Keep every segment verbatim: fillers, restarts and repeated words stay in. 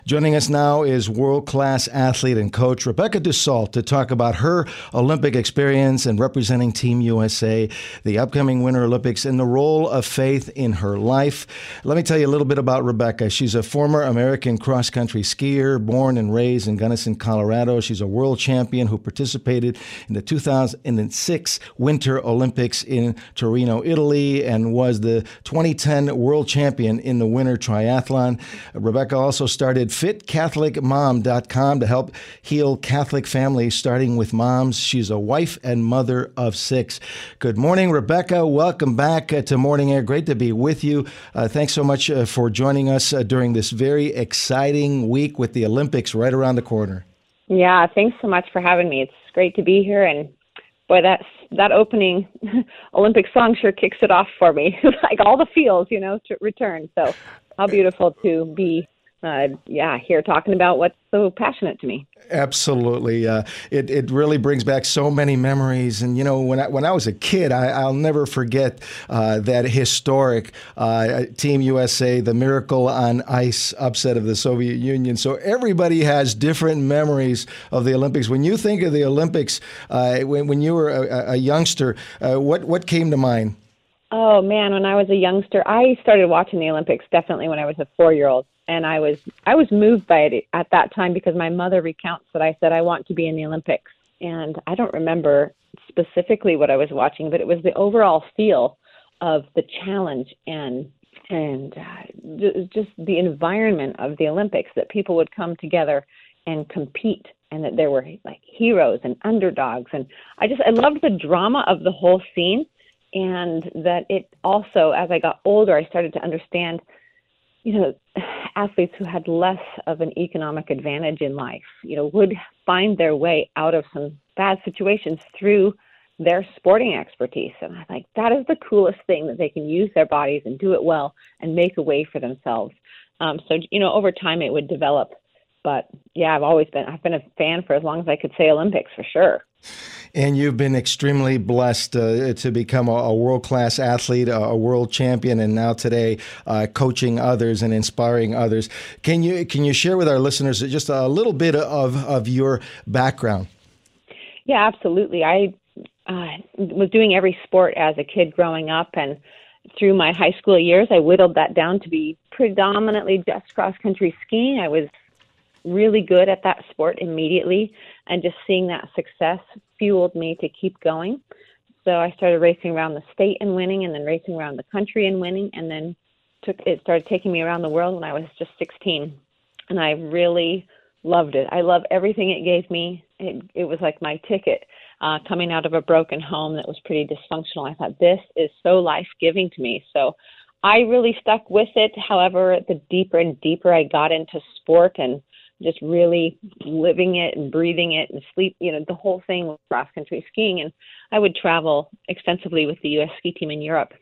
Joining us now is world-class athlete and coach Rebecca Dussault to talk about her Olympic experience and representing Team U S A, the upcoming Winter Olympics, and the role of faith in her life. Let me tell you a little bit about Rebecca. She's a former American cross-country skier, born and raised in Gunnison, Colorado. She's a world champion who participated in the two thousand six Winter Olympics in Torino, Italy, and was the twenty ten world champion in the winter triathlon. Rebecca also started fit catholic mom dot com to help heal Catholic families, starting with moms. She's a wife and mother of six. Good morning, Rebecca. Welcome back uh, to Morning Air. Great to be with you. Uh, thanks so much uh, for joining us uh, during this very exciting week with the Olympics right around the corner. Yeah, thanks so much for having me. It's great to be here. And boy, that, that opening Olympic song sure kicks it off for me. Like all the feels, you know, to return. So how beautiful to be Uh, yeah, here talking about what's so passionate to me. Absolutely. Uh, it, it really brings back so many memories. And, you know, when I, when I was a kid, I, I'll never forget uh, that historic uh, Team U S A, the Miracle on Ice upset of the Soviet Union. So everybody has different memories of the Olympics. When you think of the Olympics, uh, when, when you were a, a youngster, uh, what, what came to mind? Oh, man, when I was a youngster, I started watching the Olympics definitely when I was a four-year-old. And I was I was moved by it at that time because my mother recounts that I said, I want to be in the Olympics. And I don't remember specifically what I was watching, but it was the overall feel of the challenge and and uh, just the environment of the Olympics, that people would come together and compete, and that there were like heroes and underdogs. And I just I loved the drama of the whole scene, and that it also, as I got older, I started to understand, you know, athletes who had less of an economic advantage in life, you know, would find their way out of some bad situations through their sporting expertise. And I think that is the coolest thing, that they can use their bodies and do it well and make a way for themselves. Um, so, you know, over time it would develop. But yeah, I've always been, I've been a fan for as long as I could say Olympics, for sure. And you've been extremely blessed uh, to become a, a world-class athlete, a, a world champion, and now today uh, coaching others and inspiring others. Can you can you share with our listeners just a little bit of, of your background? Yeah, absolutely. I uh, was doing every sport as a kid growing up, and through my high school years, I whittled that down to be predominantly just cross-country skiing. I was really good at that sport immediately, and just seeing that success fueled me to keep going. So I started racing around the state and winning, and then racing around the country and winning, and then took it started taking me around the world when I was just sixteen, and I really loved it. I love everything it gave me. It, it was like my ticket uh, coming out of a broken home that was pretty dysfunctional. I thought, this is so life-giving to me. So I really stuck with it. However, the deeper and deeper I got into sport and just really living it and breathing it and sleep, you know, the whole thing with cross-country skiing. And I would travel extensively with the U S ski team in Europe.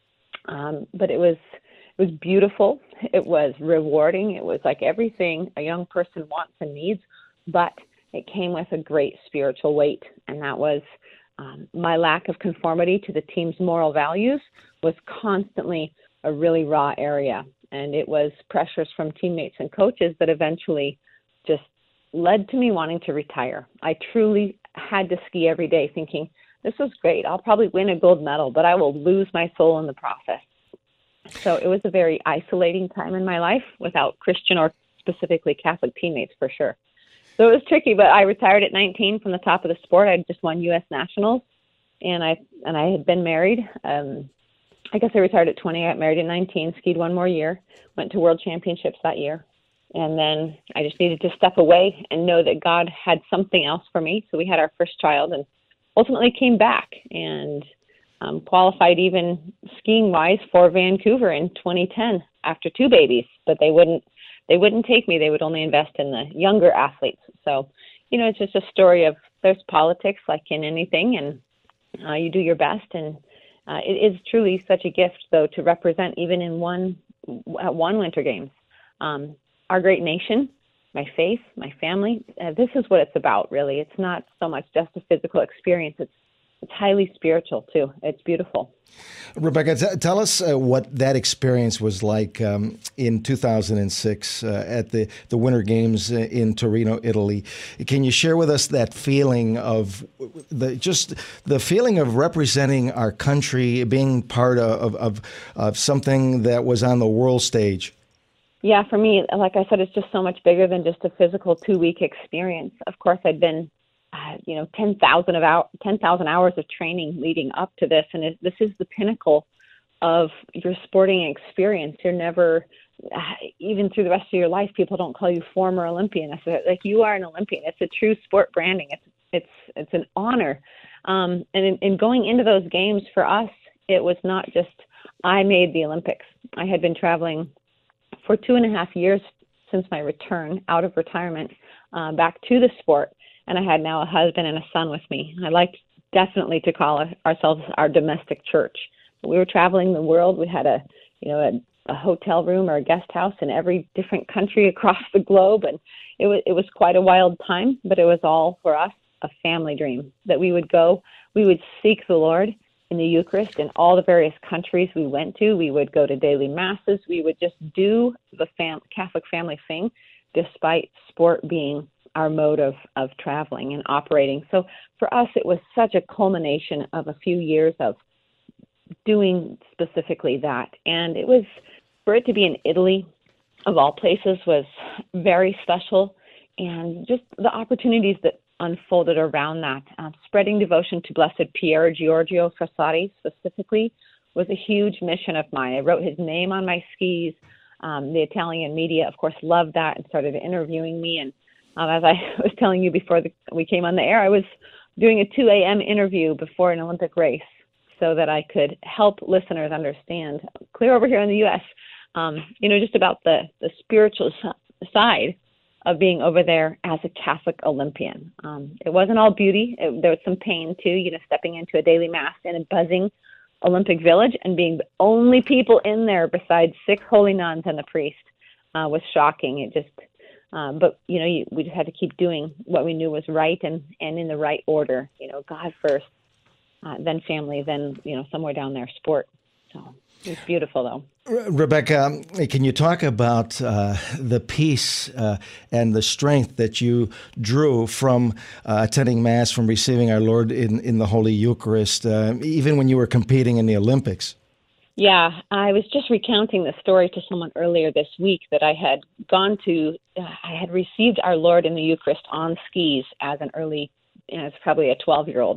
Um, but it was, it was beautiful. It was rewarding. It was like everything a young person wants and needs, but it came with a great spiritual weight. And that was um, my lack of conformity to the team's moral values was constantly a really raw area. And it was pressures from teammates and coaches that eventually just led to me wanting to retire. I truly had to ski every day thinking, this was great. I'll probably win a gold medal, but I will lose my soul in the process. So it was a very isolating time in my life without Christian or specifically Catholic teammates, for sure. So it was tricky, but I retired at nineteen from the top of the sport. I just won U S Nationals, and I and I had been married. Um, I guess I retired at twenty. I got married at nineteen, skied one more year, went to World Championships that year. And then I just needed to step away and know that God had something else for me. So we had our first child and ultimately came back and um, qualified even skiing-wise for Vancouver in twenty ten after two babies. But they wouldn't they wouldn't take me. They would only invest in the younger athletes. So, you know, it's just a story of there's politics like in anything, and uh, you do your best. And uh, it is truly such a gift, though, to represent even in one at one Winter Games. Um, our great nation, my faith, my family, uh, this is what it's about, really. It's not so much just a physical experience. It's it's highly spiritual too. It's beautiful. Rebecca, t- tell us uh, what that experience was like um, in two thousand six uh, at the, the Winter Games in Torino, Italy. Can you share with us that feeling of the just the feeling of representing our country, being part of, of, of something that was on the world stage? Yeah, for me, like I said, it's just so much bigger than just a physical two-week experience. Of course, I'd been Uh, you know, ten thousand of hour, ten thousand hours of training leading up to this. And it, this is the pinnacle of your sporting experience. You're never, uh, even through the rest of your life, people don't call you former Olympian. I said, like, you are an Olympian. It's a true sport branding. It's, it's, it's an honor. Um, and in, in going into those games for us, it was not just, I made the Olympics. I had been traveling for two and a half years since my return out of retirement uh, back to the sport. And I had now a husband and a son with me. I like definitely to call ourselves our domestic church. We were traveling the world. We had a, you know, a, a hotel room or a guest house in every different country across the globe, and it was it was quite a wild time. But it was all for us a family dream that we would go. We would seek the Lord in the Eucharist in all the various countries we went to. We would go to daily masses. We would just do the fam- Catholic family thing, despite sport being our mode of, of traveling and operating. So for us, it was such a culmination of a few years of doing specifically that. And it was, for it to be in Italy, of all places, was very special. And just the opportunities that unfolded around that. Uh, spreading devotion to Blessed Pier Giorgio Frassati specifically was a huge mission of mine. I wrote his name on my skis. Um, the Italian media, of course, loved that and started interviewing me. And Um, as I was telling you before the, we came on the air, I was doing a two a.m. interview before an Olympic race so that I could help listeners understand, clear over here in the U S, um, you know, just about the, the spiritual side of being over there as a Catholic Olympian. Um, it wasn't all beauty. It, there was some pain, too, you know, stepping into a daily mass in a buzzing Olympic village and being the only people in there besides six holy nuns and the priest uh, was shocking. It just... Um, but, you know, you, we just had to keep doing what we knew was right and, and in the right order. You know, God first, uh, then family, then, you know, somewhere down there, sport. So it's beautiful, though. Rebecca, can you talk about uh, the peace uh, and the strength that you drew from uh, attending Mass, from receiving our Lord in, in the Holy Eucharist, uh, even when you were competing in the Olympics? Yeah, I was just recounting the story to someone earlier this week that I had gone to, uh, I had received our Lord in the Eucharist on skis as an early, you know, it's probably a twelve-year-old.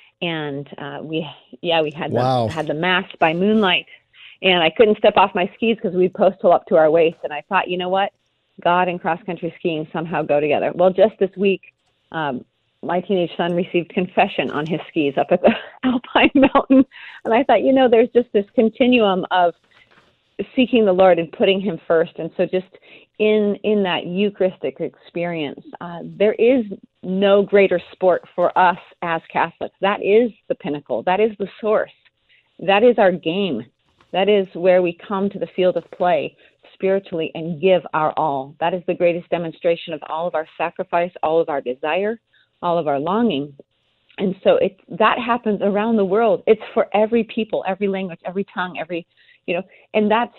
And uh, we, yeah, we had, wow. the, had the Mass by moonlight. And I couldn't step off my skis because we'd post hole up to our waist. And I thought, you know what? God and cross-country skiing somehow go together. Well, just this week, um, my teenage son received confession on his skis up at the Alpine Mountain. And I thought, you know, there's just this continuum of seeking the Lord and putting him first. And so just in in that Eucharistic experience, uh, there is no greater sport for us as Catholics. That is the pinnacle. That is the source. That is our game. That is where we come to the field of play spiritually and give our all. That is the greatest demonstration of all of our sacrifice, all of our desire, all of our longing. And so it that happens around the world. It's for every people, every language, every tongue, every, you know, and that's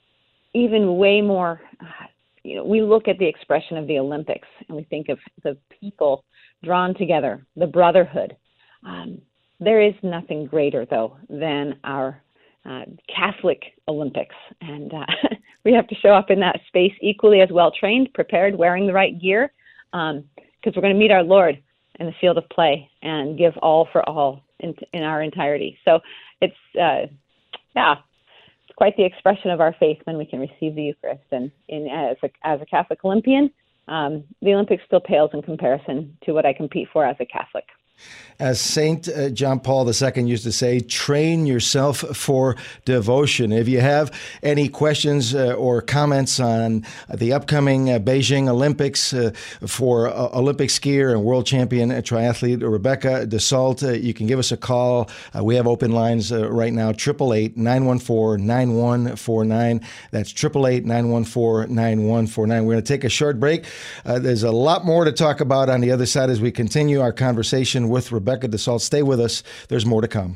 even way more, uh, you know, we look at the expression of the Olympics and we think of the people drawn together, the brotherhood. Um, there is nothing greater, though, than our uh, Catholic Olympics. And uh, we have to show up in that space equally as well trained, prepared, wearing the right gear, because um, we're going to meet our Lord in the field of play and give all for all in, in our entirety. So it's, uh, yeah, it's quite the expression of our faith when we can receive the Eucharist. And in, as, a, as a Catholic Olympian, um, the Olympics still pales in comparison to what I compete for as a Catholic. As Saint uh, John Paul the Second used to say, train yourself for devotion. If you have any questions uh, or comments on the upcoming uh, Beijing Olympics uh, for uh, Olympic skier and world champion triathlete Rebecca Desault, uh, you can give us a call. Uh, we have open lines uh, right now, eight eight eight, nine one four, nine one four nine. That's eight eight eight, nine one four, nine one four nine. We're going to take a short break. Uh, there's a lot more to talk about on the other side as we continue our conversation with Rebecca DeSalt. Stay with us. There's more to come.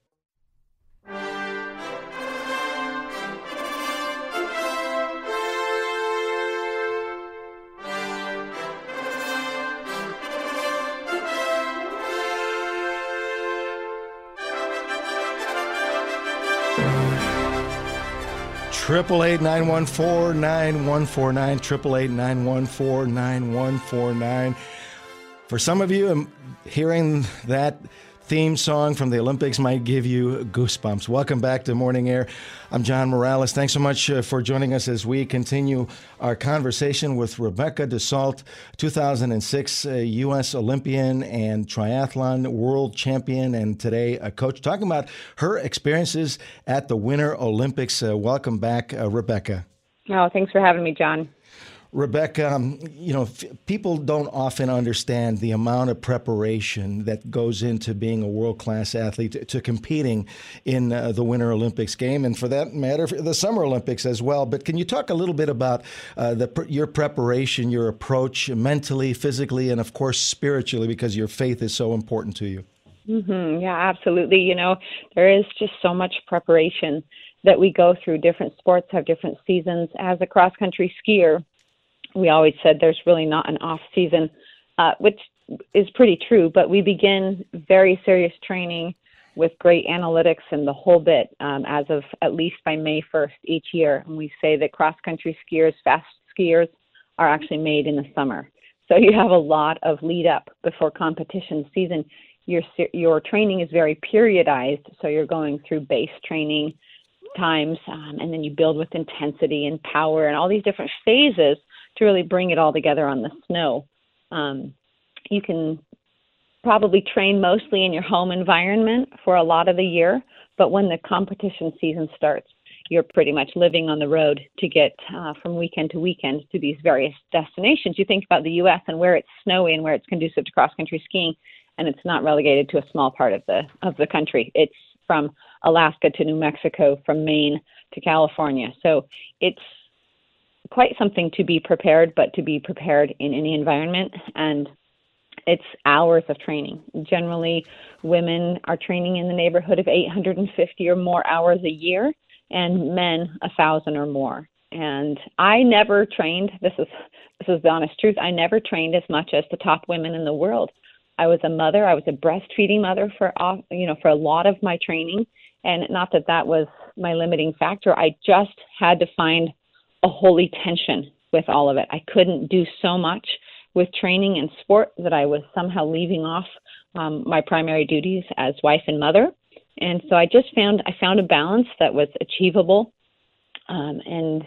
Triple eight nine one four nine one four nine. Triple eight nine one four nine one four nine. For some of you, um, hearing that theme song from the Olympics might give you goosebumps. Welcome back to Morning Air. I'm John Morales. Thanks so much uh, for joining us as we continue our conversation with Rebecca DeSalt, two thousand six uh, U S Olympian and triathlon world champion, and today a coach, talking about her experiences at the Winter Olympics. Uh, welcome back, uh, Rebecca. Oh, thanks for having me, John. Rebecca, um, you know, f- people don't often understand the amount of preparation that goes into being a world-class athlete, to, to competing in uh, the Winter Olympics game, and for that matter, for the Summer Olympics as well. But can you talk a little bit about uh, the, your preparation, your approach mentally, physically, and of course spiritually, because your faith is so important to you? Mm-hmm. Yeah, absolutely. You know, there is just so much preparation that we go through. Different sports have different seasons. As a cross-country skier, we always said there's really not an off season, uh, which is pretty true, but we begin very serious training with great analytics and the whole bit um, as of at least by May first each year. And we say that cross-country skiers, fast skiers, are actually made in the summer. So you have a lot of lead up before competition season. Your, your training is very periodized, so you're going through base training times, um, and then you build with intensity and power and all these different phases to really bring it all together on the snow. Um, you can probably train mostly in your home environment for a lot of the year, but when the competition season starts, you're pretty much living on the road to get uh, from weekend to weekend to these various destinations. You think about the U S and where it's snowy and where it's conducive to cross-country skiing, and it's not relegated to a small part of the of the country. It's from Alaska to New Mexico, from Maine to California. So it's quite something to be prepared, but to be prepared in any environment. And it's hours of training. Generally, women are training in the neighborhood of eight hundred fifty or more hours a year, and men a thousand or more. And I never trained, this is this is the honest truth, I never trained as much as the top women in the world. I was a mother, I was a breastfeeding mother for you know for a lot of my training, and not that that was my limiting factor. I just had to find a holy tension with all of it. I couldn't do so much with training and sport that I was somehow leaving off um, my primary duties as wife and mother. And so I just found I found a balance that was achievable. Um, and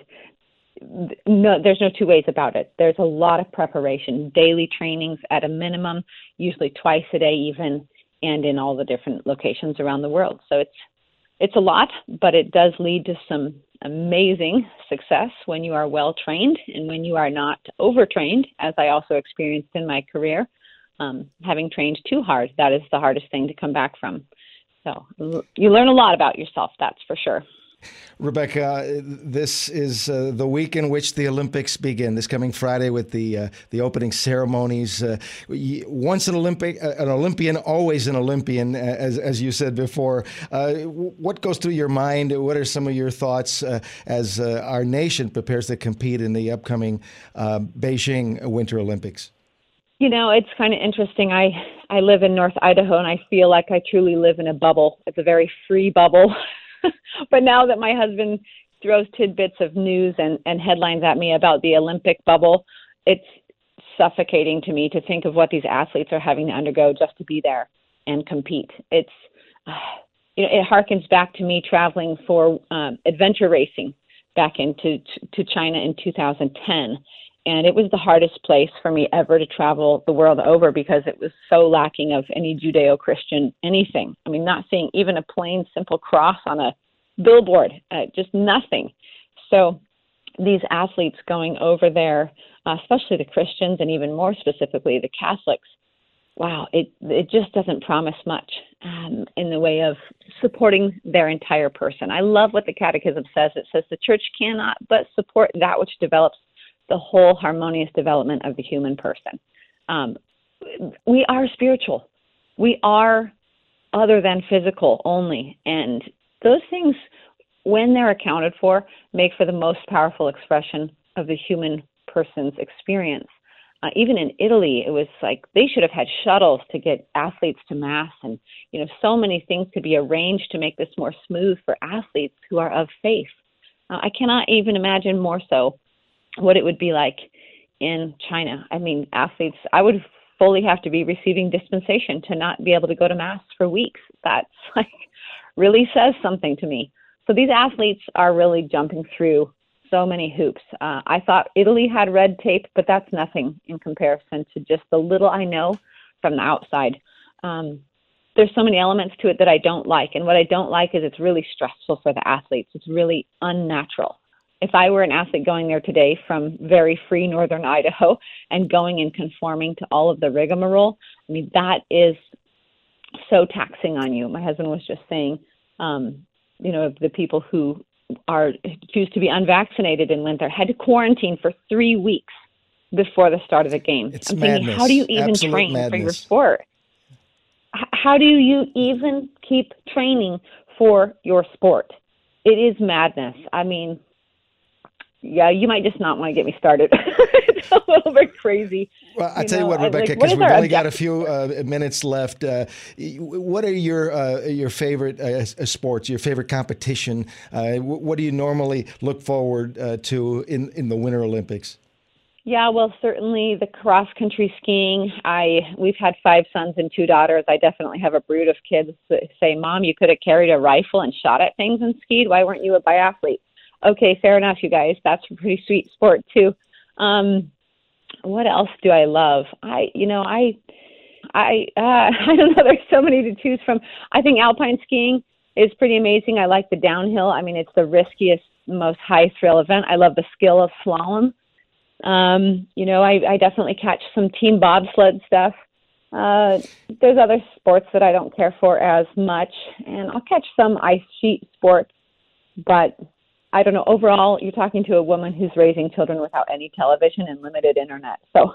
no, there's no two ways about it. There's a lot of preparation, daily trainings at a minimum, usually twice a day even, and in all the different locations around the world. So it's it's a lot, but it does lead to some amazing success when you are well trained and when you are not overtrained, as I also experienced in my career. Um, having trained too hard, that is the hardest thing to come back from. So you learn a lot about yourself, that's for sure. Rebecca, this is uh, the week in which the Olympics begin, this coming Friday with the uh, the opening ceremonies. Uh, once an Olympic, uh, an Olympian, always an Olympian, as as you said before. Uh, what goes through your mind? What are some of your thoughts uh, as uh, our nation prepares to compete in the upcoming uh, Beijing Winter Olympics? You know, it's kind of interesting. I, I live in North Idaho, and I feel like I truly live in a bubble. It's a very free bubble. But now that my husband throws tidbits of news and, and headlines at me about the Olympic bubble, it's suffocating to me to think of what these athletes are having to undergo just to be there and compete. It's, uh, you know, it harkens back to me traveling for um, adventure racing back into to China in two thousand ten. And it was the hardest place for me ever to travel the world over because it was so lacking of any Judeo-Christian anything. I mean, not seeing even a plain, simple cross on a billboard, uh, just nothing. So these athletes going over there, uh, especially the Christians and even more specifically the Catholics, wow, it it just doesn't promise much um, in the way of supporting their entire person. I love what the Catechism says. It says the church cannot but support that which develops the whole harmonious development of the human person. Um, we are spiritual. we are other than physical only. And those things, when they're accounted for, make for the most powerful expression of the human person's experience. Uh, even in Italy, it was like they should have had shuttles to get athletes to Mass, and you know, so many things could be arranged to make this more smooth for athletes who are of faith. Uh, I cannot even imagine more so what it would be like in China. I mean, athletes, I would fully have to be receiving dispensation to not be able to go to Mass for weeks. That's like really says something to me. So these athletes are really jumping through so many hoops. Uh, I thought Italy had red tape, but that's nothing in comparison to just the little I know from the outside. Um, there's so many elements to it that I don't like. And what I don't like is it's really stressful for the athletes. It's really unnatural. If I were an athlete going there today from very free northern Idaho and going and conforming to all of the rigmarole, I mean, that is so taxing on you. My husband was just saying, um, you know, the people who are choose to be unvaccinated in winter had to quarantine for three weeks before the start of the game. It's I'm madness. thinking, how do you even Absolute train madness. for your sport? H- how do you even keep training for your sport? It is madness. I mean, yeah, you might just not want to get me started. It's a little bit crazy. Well, I'll you tell know, you what, Rebecca, like, because what we've is our only got a objective? few uh, minutes left. Uh, what are your uh, your favorite uh, sports, your favorite competition? Uh, what do you normally look forward uh, to in, in the Winter Olympics? Yeah, well, certainly the cross-country skiing. I We've had five sons and two daughters. I definitely have a brood of kids that say, Mom, you could have carried a rifle and shot at things and skied. Why weren't you a biathlete? Okay, fair enough, you guys. That's a pretty sweet sport, too. Um, what else do I love? I, you know, I, I, uh, I don't know. There's so many to choose from. I think alpine skiing is pretty amazing. I like the downhill. I mean, it's the riskiest, most high thrill event. I love the skill of slalom. Um, you know, I, I definitely catch some team bobsled stuff. Uh, there's other sports that I don't care for as much, and I'll catch some ice sheet sports, but I don't know. Overall, you're talking to a woman who's raising children without any television and limited internet. So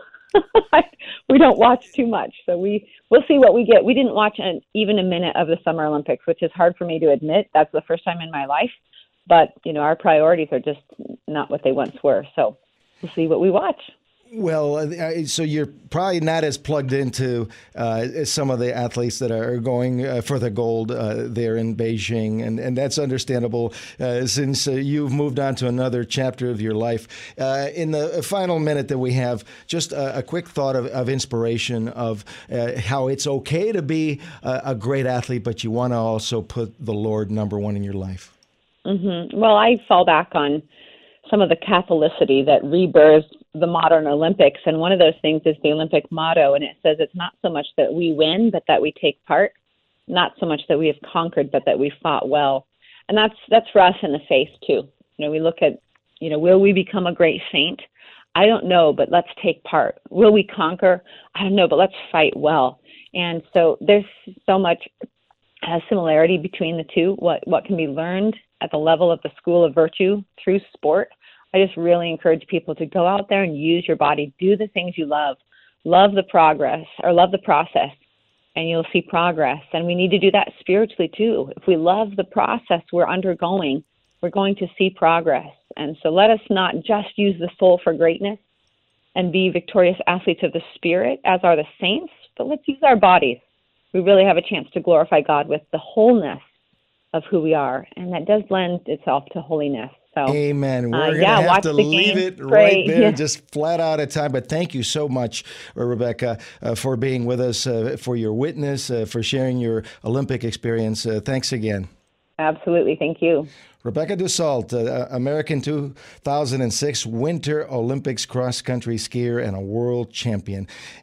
we don't watch too much. So we, we'll see what we get. We didn't watch an, even a minute of the Summer Olympics, which is hard for me to admit. That's the first time in my life. But, you know, our priorities are just not what they once were. So we'll see what we watch. Well, uh, so you're probably not as plugged into uh, some of the athletes that are going uh, for the gold uh, there in Beijing, and, and that's understandable uh, since uh, you've moved on to another chapter of your life. Uh, in the final minute that we have, just a, a quick thought of, of inspiration of uh, how it's okay to be a, a great athlete, but you want to also put the Lord number one in your life. Mm-hmm. Well, I fall back on some of the Catholicity that rebirthed the modern Olympics. And one of those things is the Olympic motto. And it says it's not so much that we win, but that we take part, not so much that we have conquered, but that we fought well. And that's, that's for us in the faith too. You know, we look at, you know, will we become a great saint? I don't know, but let's take part. Will we conquer? I don't know, but let's fight well. And so there's so much uh, similarity between the two, what, what can be learned at the level of the School of Virtue through sport. I just really encourage people to go out there and use your body, do the things you love, love the progress or love the process, and you'll see progress. And we need to do that spiritually too. If we love the process we're undergoing, we're going to see progress. And so let us not just use the soul for greatness and be victorious athletes of the spirit, as are the saints, but let's use our bodies. We really have a chance to glorify God with the wholeness of who we are, and that does lend itself to holiness. So, Amen. We're uh, going to yeah, have to the leave game. it Pray. right there, Yeah. just flat out of time. But thank you so much, Rebecca, uh, for being with us, uh, for your witness, uh, for sharing your Olympic experience. Uh, thanks again. Absolutely. Thank you. Rebecca Dussault, uh, American two thousand six Winter Olympics cross-country skier and a world champion.